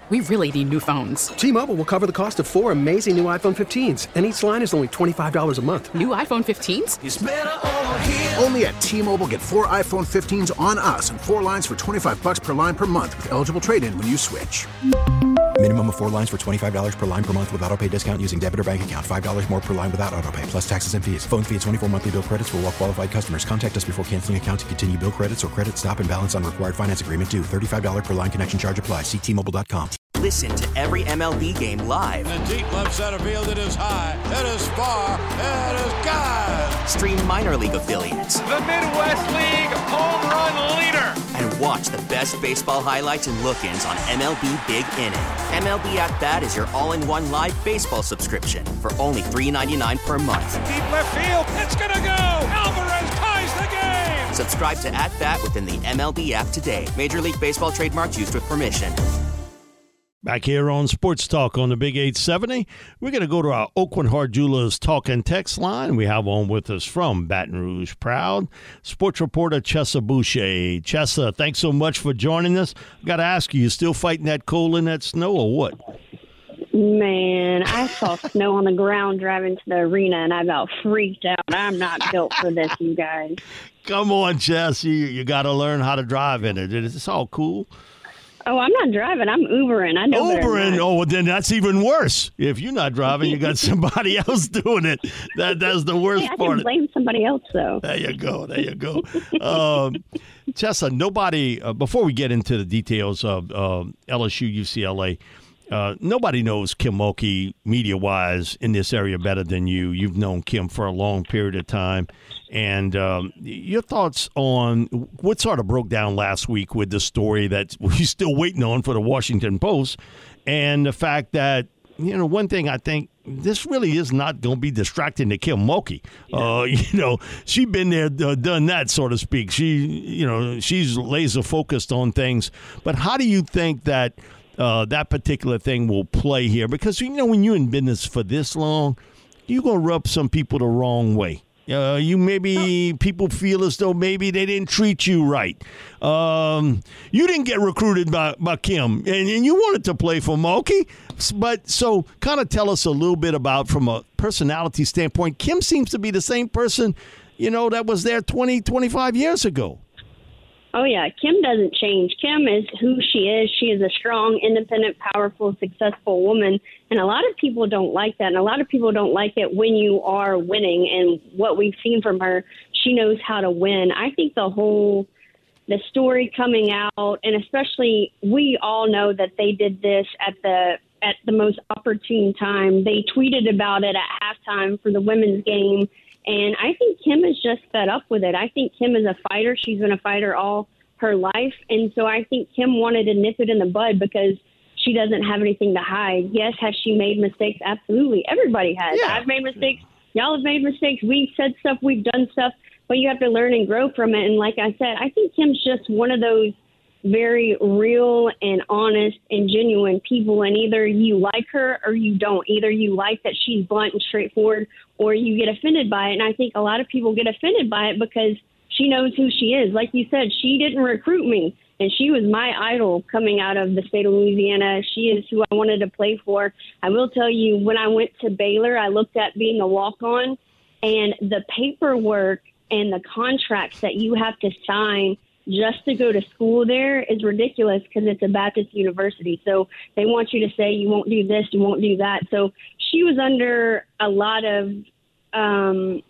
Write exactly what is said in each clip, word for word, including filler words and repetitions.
We really need new phones. T-Mobile will cover the cost of four amazing new iPhone fifteens, and each line is only twenty-five dollars a month. New iPhone fifteens? It's better over here. Only at T-Mobile, get four iPhone fifteens on us and four lines for twenty-five dollars per line per month with eligible trade-in when you switch. Minimum of four lines for twenty-five dollars per line per month with autopay discount using debit or bank account. five dollars more per line without autopay, plus taxes and fees. Phone fee at twenty-four monthly bill credits for well-qualified customers. Contact us before canceling account to continue bill credits or credit stop and balance on required finance agreement due. thirty-five dollars per line connection charge applies. See T Mobile dot com. Listen to every M L B game live. In the deep left center field, it is high, it is far, it is gone. Stream minor league affiliates. The Midwest League home run leader. And watch the best baseball highlights and look-ins on M L B Big Inning. M L B At Bat is your all-in-one live baseball subscription for only three dollars and ninety-nine cents per month. Deep left field, it's gonna go. Alvarez ties the game. Subscribe to At Bat within the M L B app today. Major League Baseball trademarks used with permission. Back here on Sports Talk on the Big eight seventy, we're going to go to our Aucoin Hart Jewelers talk and text line. We have on with us from Baton Rouge, proud sports reporter Chessa Boucher. Chessa, thanks so much for joining us. I've got to ask you, you still fighting that cold and that snow or what? Man, I saw snow on the ground driving to the arena, and I about freaked out. I'm not built for this, you guys. Come on, Chess. You, you got to learn how to drive in it. It's all cool. Oh, I'm not driving. I'm Ubering. I know Ubering. Oh, well, then that's even worse. If you're not driving, you got somebody else doing it. That That's the worst hey, I part. I can blame somebody else, though. There you go. There you go. um, Chessa, nobody, uh, before we get into the details of uh, L S U, U C L A, uh, nobody knows Kim Mulkey media-wise in this area better than you. You've known Kim for a long period of time. And um, your thoughts on what sort of broke down last week with the story that we're still waiting on for the Washington Post, and the fact that, you know, one thing I think, this really is not going to be distracting to Kim Mulkey. Uh, you know, she's been there, uh, done that, so to speak. She, you know, she's laser focused on things. But how do you think that uh, that particular thing will play here? Because, you know, when you're in business for this long, you're going to rub some people the wrong way. Uh, you maybe people feel as though maybe they didn't treat you right. Um, you didn't get recruited by, by Kim, and, and you wanted to play for Mulkey. But so kind of tell us a little bit about, from a personality standpoint, Kim seems to be the same person, you know, that was there twenty, twenty-five years ago. Oh, yeah. Kim doesn't change. Kim is who she is. She is a strong, independent, powerful, successful woman. And a lot of people don't like that. And a lot of people don't like it when you are winning. And what we've seen from her, she knows how to win. I think the whole, the story coming out, and especially we all know that they did this at the at the most opportune time. They tweeted about it at halftime for the women's game. And I think Kim is just fed up with it. I think Kim is a fighter. She's been a fighter all her life. And so I think Kim wanted to nip it in the bud because she doesn't have anything to hide. Yes, has she made mistakes? Absolutely. Everybody has. Yeah. I've made mistakes. Y'all have made mistakes. We've said stuff. We've done stuff. But you have to learn and grow from it. And like I said, I think Kim's just one of those very real and honest and genuine people, and either you like her or you don't. Either you like that she's blunt and straightforward, or you get offended by it. And I think a lot of people get offended by it because she knows who she is. Like you said, she didn't recruit me, and she was my idol coming out of the state of Louisiana. She is who I wanted to play for. I will tell you, when I went to Baylor, I looked at being a walk-on, and the paperwork and the contracts that you have to sign just to go to school there is ridiculous because it's a Baptist university. So they want you to say you won't do this, you won't do that. So she was under a lot of um,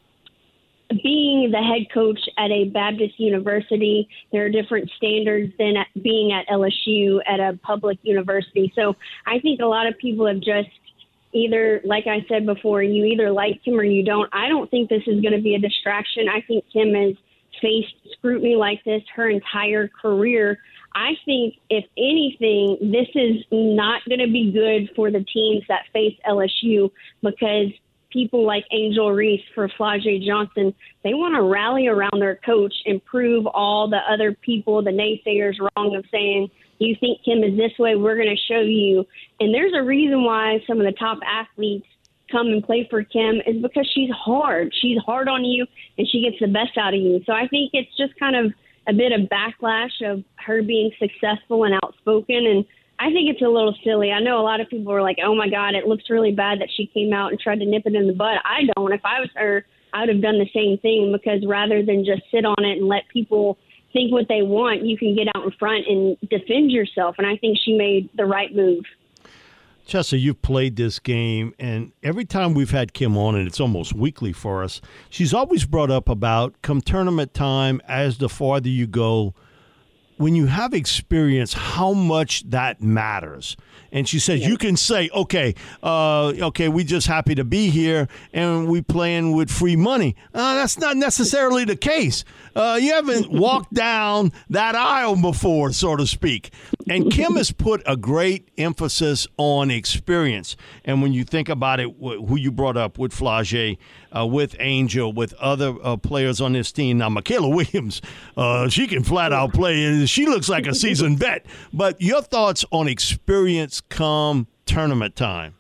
being the head coach at a Baptist university. There are different standards than at being at L S U at a public university. So I think a lot of people have just either, like I said before, you either like Kim or you don't. I don't think this is going to be a distraction. I think Kim is faced scrutiny like this her entire career. I think, if anything, this is not going to be good for the teams that face L S U because people like Angel Reese for Flau'jae Johnson, they want to rally around their coach and prove all the other people, the naysayers, wrong of saying, you think Kim is this way, we're going to show you. And there's a reason why some of the top athletes come and play for Kim is because she's hard. She's hard on you, and she gets the best out of you. So I think it's just kind of a bit of backlash of her being successful and outspoken. And I think it's a little silly. I know a lot of people were like, oh, my God, it looks really bad that she came out and tried to nip it in the bud. I don't. If I was her, I would have done the same thing, because rather than just sit on it and let people think what they want, you can get out in front and defend yourself. And I think she made the right move. Chessa, you've played this game, and every time we've had Kim on, and it's almost weekly for us, she's always brought up about come tournament time, as the farther you go, when you have experience, how much that matters. And she says, you can say, okay, uh, okay, we just happy to be here, and we playing with free money. Uh, that's not necessarily the case. Uh, you haven't walked down that aisle before, so to speak. And Kim has put a great emphasis on experience. And when you think about it, who you brought up with Flau'jae, uh, with Angel, with other uh, players on this team. Now, Michaela Williams, uh, she can flat out play. She looks like a seasoned vet. But your thoughts on experience come tournament time?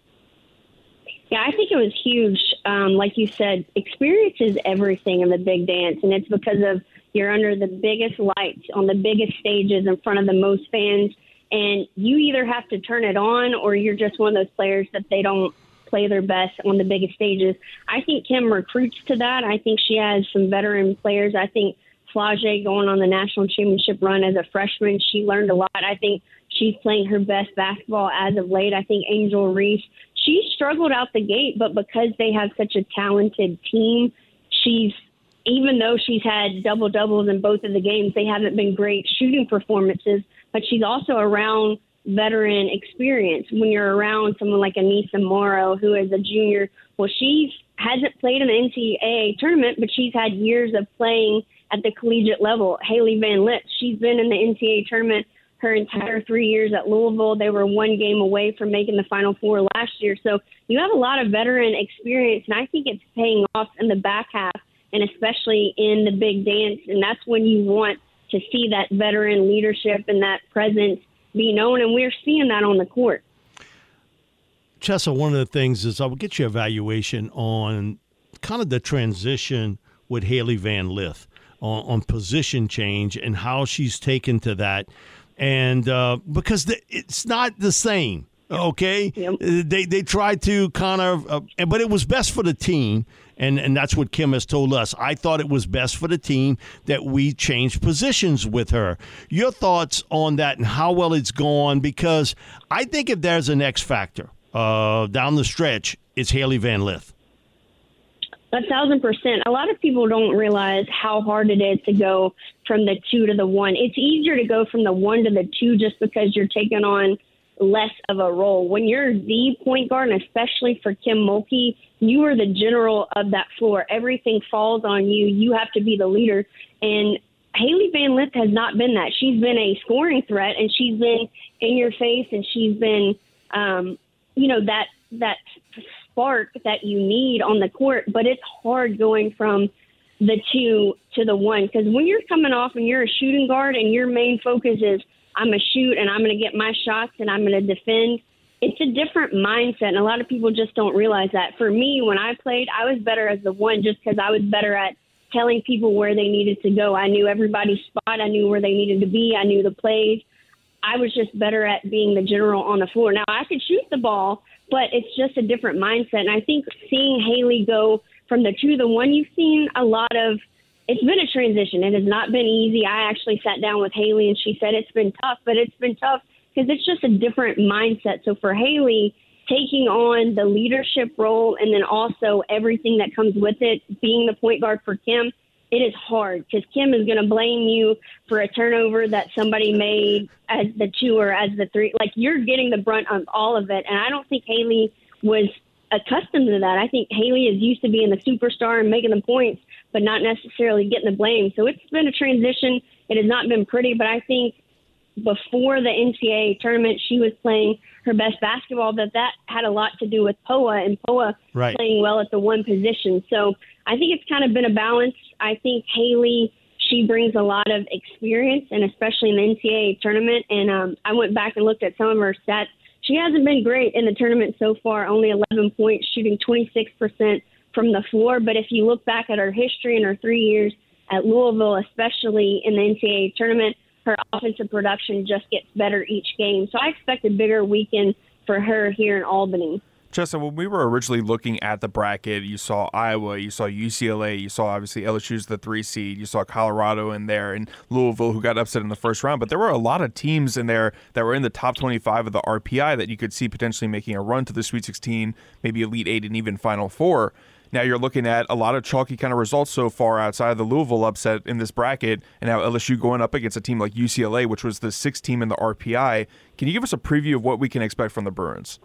Yeah, I think it was huge. Um, like you said, experience is everything in the big dance, and it's because of you're under the biggest lights on the biggest stages in front of the most fans, and you either have to turn it on or you're just one of those players that they don't play their best on the biggest stages. I think Kim recruits to that. I think she has some veteran players. I think Flau'jae going on the national championship run as a freshman, she learned a lot. I think she's playing her best basketball as of late. I think Angel Reese, she struggled out the gate, but because they have such a talented team, she's, even though she's had double-doubles in both of the games, they haven't been great shooting performances, but she's also around veteran experience. When you're around someone like Anissa Morrow, who is a junior, well, she hasn't played in the N C double A tournament, but she's had years of playing at the collegiate level. Hailey Van Lith, she's been in the N C double A tournament her entire three years at Louisville. They were one game away from making the Final Four last year. So you have a lot of veteran experience, and I think it's paying off in the back half, and especially in the big dance. And that's when you want to see that veteran leadership and that presence be known, and we're seeing that on the court. Chessa, one of the things is I will get your evaluation on kind of the transition with Hailey Van Lith on, on position change and how she's taken to that. And uh, because the, it's not the same, okay? Yep. They they tried to kind of, uh, but it was best for the team, and, and that's what Kim has told us. I thought it was best for the team that we changed positions with her. Your thoughts on that and how well it's gone? Because I think if there's an X factor uh, down the stretch, it's Hailey Van Lith. A thousand percent. A lot of people don't realize how hard it is to go from the two to the one. It's easier to go from the one to the two just because you're taking on less of a role. When you're the point guard, and especially for Kim Mulkey, you are the general of that floor. Everything falls on you. You have to be the leader. And Hailey Van Lith has not been that. She's been a scoring threat, and she's been in your face, and she's been, um, you know, that that spark that you need on the court. But it's hard going from the two to the one, because when you're coming off and you're a shooting guard and your main focus is I'm going to shoot and I'm going to get my shots and I'm going to defend, it's a different mindset. And a lot of people just don't realize that. For me, when I played, I was better as the one just because I was better at telling people where they needed to go. I knew everybody's spot. I knew where they needed to be. I knew the plays. I was just better at being the general on the floor. Now, I could shoot the ball, but it's just a different mindset. And I think seeing Hailey go from the two to the one, you've seen a lot of – it's been a transition. It has not been easy. I actually sat down with Hailey, and she said it's been tough, but it's been tough because it's just a different mindset. So for Hailey, taking on the leadership role and then also everything that comes with it, being the point guard for Kim, it is hard because Kim is going to blame you for a turnover that somebody made as the two or as the three. Like, you're getting the brunt of all of it. And I don't think Hailey was accustomed to that. I think Hailey is used to being the superstar and making the points, but not necessarily getting the blame. So it's been a transition. It has not been pretty, but I think before the N C double A tournament, she was playing her best basketball, but that had a lot to do with P O A and P O A right. playing well at the one position. So I think it's kind of been a balance. I think Hailey, she brings a lot of experience, and especially in the N C double A tournament. And um, I went back and looked at some of her stats. She hasn't been great in the tournament so far, only eleven points, shooting twenty-six percent from the floor. But if you look back at her history and her three years at Louisville, especially in the N C double A tournament, her offensive production just gets better each game. So I expect a bigger weekend for her here in Albany. Chessa, when we were originally looking at the bracket, you saw Iowa, you saw U C L A, you saw obviously L S U's the three seed, you saw Colorado in there, and Louisville, who got upset in the first round. But there were a lot of teams in there that were in the top twenty-five of the R P I that you could see potentially making a run to the Sweet sixteen, maybe Elite Eight, and even Final Four. Now you're looking at a lot of chalky kind of results so far outside of the Louisville upset in this bracket, and now L S U going up against a team like U C L A, which was the sixth team in the R P I. Can you give us a preview of what we can expect from the Bruins?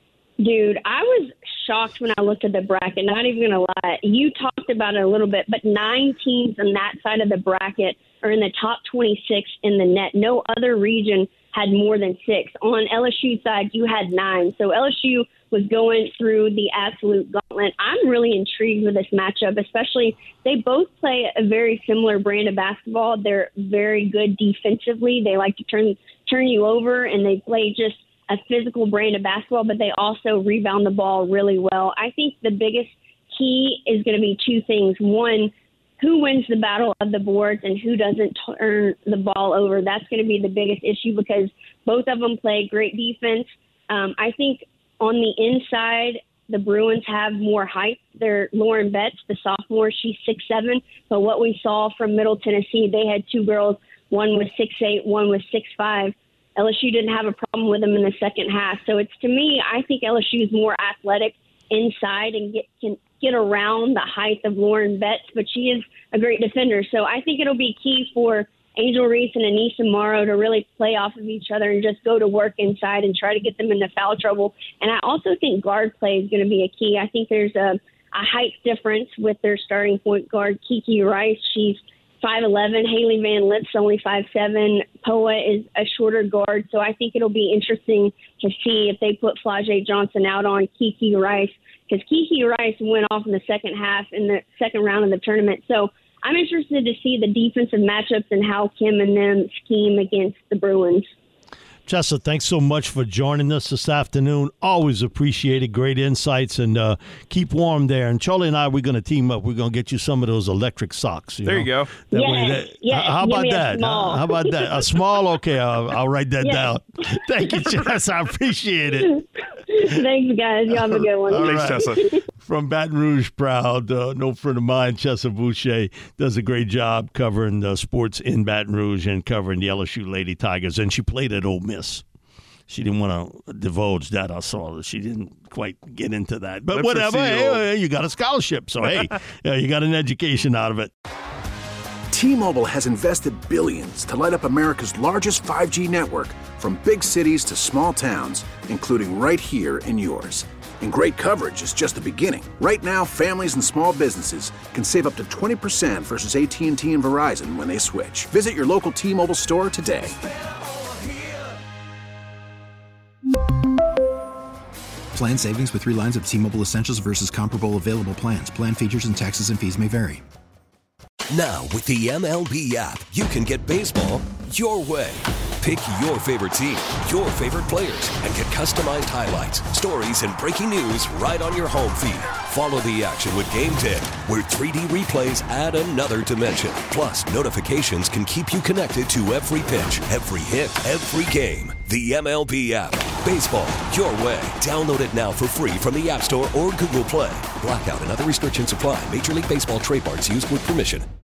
Dude, I was shocked when I looked at the bracket, not even going to lie. You talked about it a little bit, but nine teams on that side of the bracket are in the top twenty-six in the net. No other region had more than six. On L S U side, you had nine. So L S U was going through the absolute gauntlet. I'm really intrigued with this matchup, especially they both play a very similar brand of basketball. They're very good defensively. They like to turn turn you over, and they play just a physical brand of basketball, but they also rebound the ball really well. I think the biggest key is going to be two things. One, who wins the battle of the boards and who doesn't turn the ball over. That's going to be the biggest issue because both of them play great defense. Um, I think on the inside, the Bruins have more height. They're Lauren Betts, the sophomore. She's six seven. But what we saw from Middle Tennessee, they had two girls. One was six eight, one was six five. L S U didn't have a problem with them in the second half. So it's, to me, I think L S U is more athletic inside and get can get around the height of Lauren Betts, but she is a great defender. So I think it'll be key for Angel Reese and Anissa Morrow to really play off of each other and just go to work inside and try to get them into foul trouble. And I also think guard play is going to be a key. I think there's a, a height difference with their starting point guard, Kiki Rice. She's five eleven. Haley Van Lip's only five seven. Poa is a shorter guard. So I think it'll be interesting to see if they put Flau'jae Johnson out on Kiki Rice, because Kiki Rice went off in the second half in the second round of the tournament. So I'm interested to see the defensive matchups and how Kim and them scheme against the Bruins. Chessa, thanks so much for joining us this afternoon. Always appreciated. Great insights, and uh, keep warm there. And Charlie and I, we're going to team up. We're going to get you some of those electric socks. You there know? you go. That yes, way that, yes. How Give about me a that? small. How about that? A small? Okay, I'll, I'll write that yes. down. Thank you, Chessa. I appreciate it. Thanks, guys. You have a good one. All Thanks, right. Chessa. From Baton Rouge, proud, uh, no friend of mine, Chessa Boucher, does a great job covering the sports in Baton Rouge and covering the L S U Lady Tigers. And she played at Ole Miss. She didn't want to divulge that. I saw she didn't quite get into that. But Lips whatever, hey, you got a scholarship. So, hey, uh, you got an education out of it. T-Mobile has invested billions to light up America's largest five G network, from big cities to small towns, including right here in yours. And great coverage is just the beginning. Right now, families and small businesses can save up to twenty percent versus A T and T and Verizon when they switch. Visit your local T-Mobile store today. Plan savings with three lines of T-Mobile Essentials versus comparable available plans. Plan features and taxes and fees may vary. Now, with the M L B app, you can get baseball your way. Pick your favorite team, your favorite players, and get customized highlights, stories, and breaking news right on your home feed. Follow the action with Game ten, where three D replays add another dimension. Plus, notifications can keep you connected to every pitch, every hit, every game. The M L B app. Baseball your way. Download it now for free from the App Store or Google Play. Blackout and other restrictions apply. Major League Baseball trademarks used with permission.